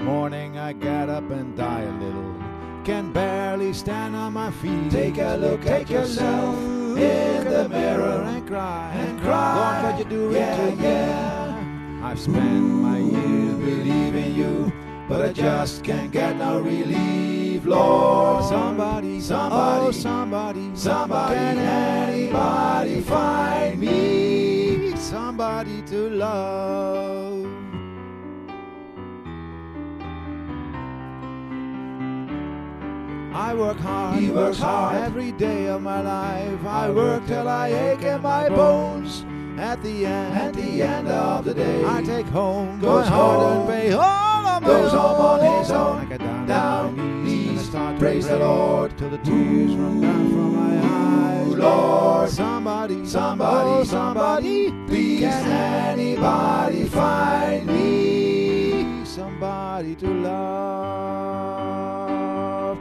morning I got up and die a little. Can barely stand on my feet. Take a look at yourself in the mirror and cry. Lord, what you doing to me? I've spent my years believing you, but I just can't get no relief, Lord. Somebody, can anybody find me somebody to love? I work hard, he works hard every day of my life. I work till I ache in my bones. At the end of the day, I take home, goes home, and pay all of my goes home on his own. I get down on my knees, and I start praise the Lord till the tears run down from my eyes. Lord, somebody, please can anybody find me somebody to love?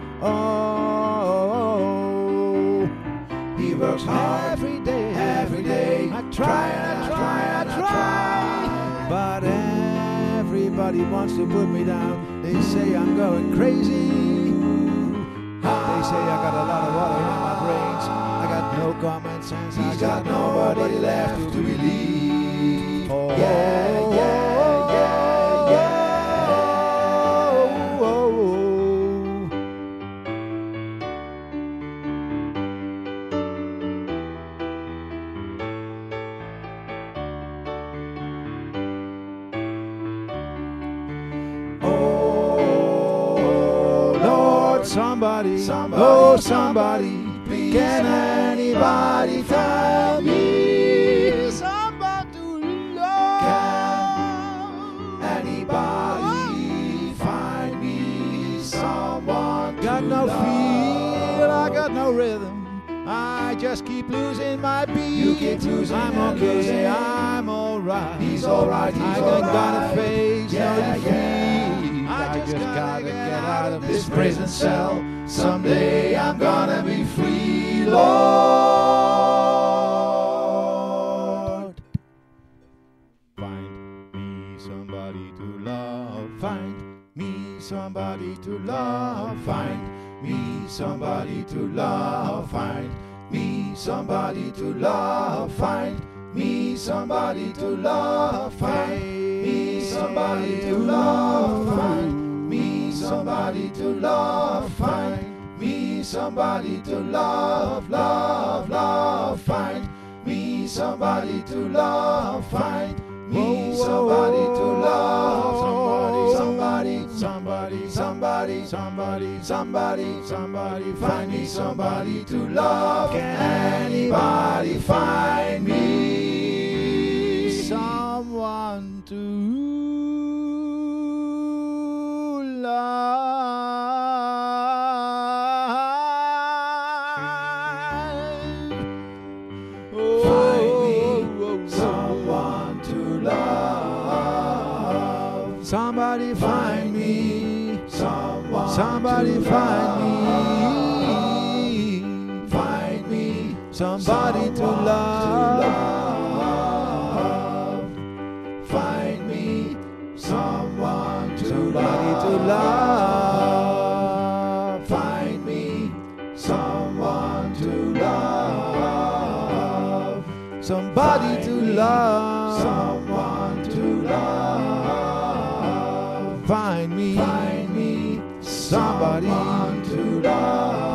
Oh, he works hard every day. I try, but everybody wants to put me down. They say I'm going crazy. They say I got a lot of water in my brains. I got no common sense. He's got nobody left to believe. Oh, somebody, please can anybody find me somebody to love? Can anybody find me someone got to no love? feel, I got no rhythm. I just keep losing my beat. You keep losing. I'm okay, I'm alright. He's alright. I ain't gonna face no defeat. I just gotta get out of this prison cell. Someday I'm gonna be free, Lord. Find me somebody to love. Find me somebody to love. Find me somebody to love. Find me somebody to love. Find me somebody to love. Find me somebody to love. Find me somebody to love. Find me somebody to love, love. Find me somebody to love. Find me somebody to love. Somebody. Find me somebody to love. Can anybody find me someone to love? Somebody find me, somebody find me, somebody to love. Find me someone to love. Find me someone to love. Somebody to love. Someone to love. Find me somebody to love.